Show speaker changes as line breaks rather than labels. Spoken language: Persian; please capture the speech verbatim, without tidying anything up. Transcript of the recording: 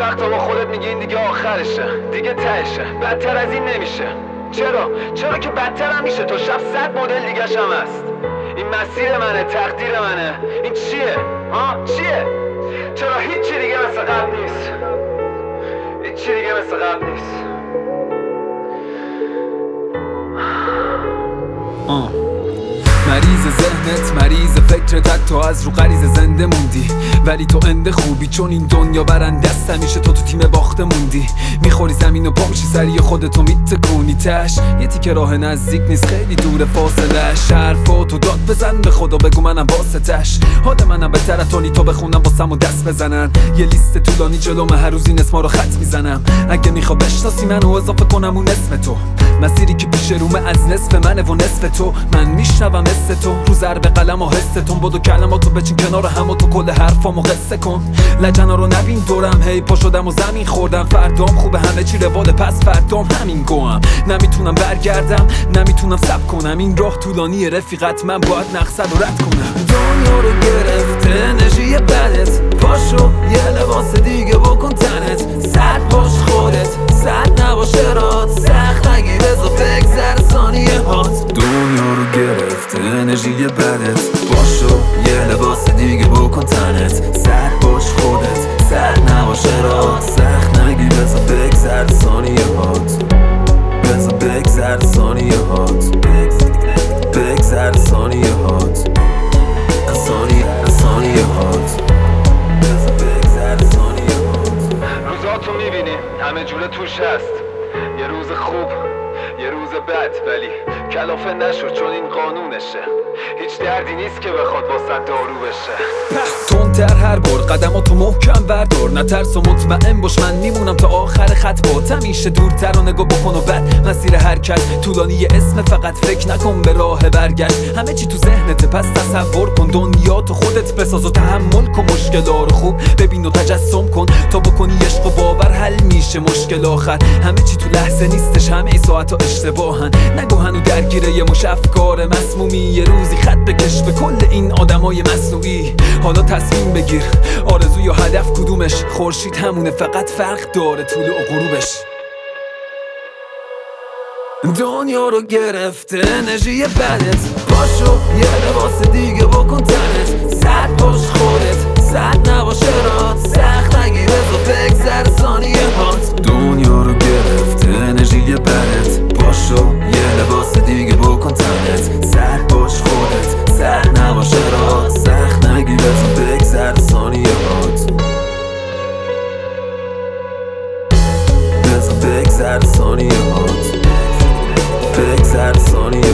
وقتا با خودت میگی این دیگه آخرشه، دیگه تهشه، بدتر از این نمیشه. چرا؟ چرا که بدتر هم میشه. تو شب صد مدل دیگه‌ش هم هست. این مسیر منه، تقدیر منه. این چیه؟ ها؟ چیه؟ چرا هیچی دیگه مثل قبل نیست؟ هیچی دیگه مثل قبل نیست.
آه. مریض ذهنت، مریض فکرت، تو از رو غریزه زنده موندی، ولی تو انده خوبی چون این دنیا برنده است. همیشه تو تو تیم باخته موندی، میخوری زمین و پا میشی سری خودتو میتکونی تش. یه تیکه راه نزدیک نیست، خیلی دور فاصله. حرفاتو داد بزن به خدا، بگو منم واسطش. حال منم بهتر از تونی تو بخونم واسم و دست بزنن. یه لیست طولانی جلومه، هر روز این اسما رو خط میزنم. اگه میخوا بشناسی منو اضافه کنم اون اسم تو. مسیری که پیش رومه از نصف منه و نصف تو. من میشنوم حس تو رو ضرب قلم و حستون. بدو کلماتو بچین کنار هم و تو کل حرفامو قصه کن. لجنا رو نبین دورم، هی پا شدم و زمین خوردم. فردام خوبه همه چی رواله، پس فردام همین گوام. نمیتونم برگردم، نمیتونم صبر کنم. این راه طولانی رفیقت، من باید نقصد رو رد کنم. دنیا رو گرفته انرژی بدت، پاشو یه لباس دیگه بکن تنت. سرد باش خودت، سرد نباشه رات. سخت نگیر بزا بگذر ثانیه هات. دنیا رو گرفته انرژی بدت، پاشو یه لباس دیگه بکن تنت. سرد باش خودت، سرد نباشه رات. سخت نگیر بزا بگذر ثانیه هات. بزا بگذر ثانیه هات. بگذر ثانیه هات. ثانیه ثانیه هات. بزا بگذر ثانیه هات.
روزاتو میبینی همه جوره توش هست. یه روز خوب، یه روز بد، ولی کلافه نشو چون این قانونشه. هیچ دردی نیست که بخواد واسه دارو بشه.
تندتر هر بار قدماتو محکم بردار. نترس و مطمئن باش من میمونم تا آخر خط. بات همیشه دورتر و نگاه بکن و بعد مسیر حرکت طولانی. یه اسم فقط فکر نکن به راه برگشت. همه چی تو ذهنته، پس تصور کن دنیا تو خودت بساز و تحمل کن. مشکلا رو خوب ببین و تجسم کن تا بکنی عشق و باور حل میشه مشکل آخر. همه چی تو لحظه نیستش، همه ساعتا اشتباهن. نگو هنو درگیره یه مش افکار مسمومی. یه روزی خط بکش به کل این آدمای مصنوعی. حالا تصمیم بگیر آرزو یا هدف کدومش. خورشید همونه، فقط فرق داره طول و غروبش. دنیا رو گرفته انرژی بدت، پاشو یه لباس دیگه بکن تنت. سرد باش خودت، سرد نباشه رات. سخت نگیر بزا بگذر ثانیه هات. دنیا رو گرفته انرژی بدت، پاشو یه لباس دیگه بکن تنت. سرد باش خودت، سرد نباشه رات. سخت نگیر بزا بگذر ثانیه هات. بزا بگذر ثانیه هات. بگذر ثانیه